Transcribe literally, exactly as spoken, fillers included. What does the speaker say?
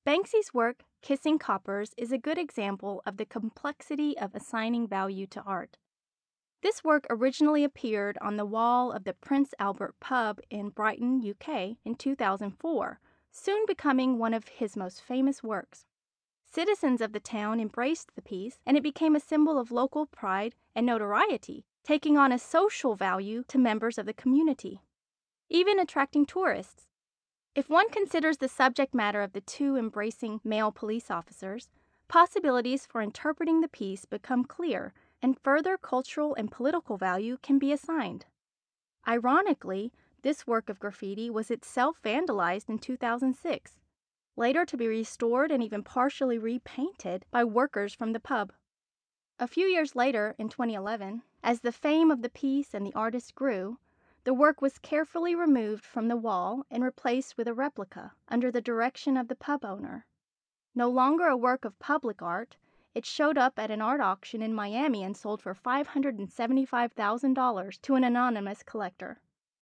Banksy's work, Kissing Coppers, is a good example of the complexity of assigning value to art. This work originally appeared on the wall of the Prince Albert pub in Brighton, U K in two thousand four, soon becoming one of his most famous works. Citizens of the town embraced the piece, and it became a symbol of local pride and notoriety, taking on a social value to members of the community, even attracting tourists. If one considers the subject matter of the two embracing male police officers, possibilities for interpreting the piece become clear, and further cultural and political value can be assigned. Ironically, this work of graffiti was itself vandalized in two thousand six, later to be restored and even partially repainted by workers from the pub. A few years later, in twenty eleven, as the fame of the piece and the artist grew, the work was carefully removed from the wall and replaced with a replica under the direction of the pub owner. No longer a work of public art, it showed up at an art auction in Miami and sold for five hundred seventy-five thousand dollars to an anonymous collector.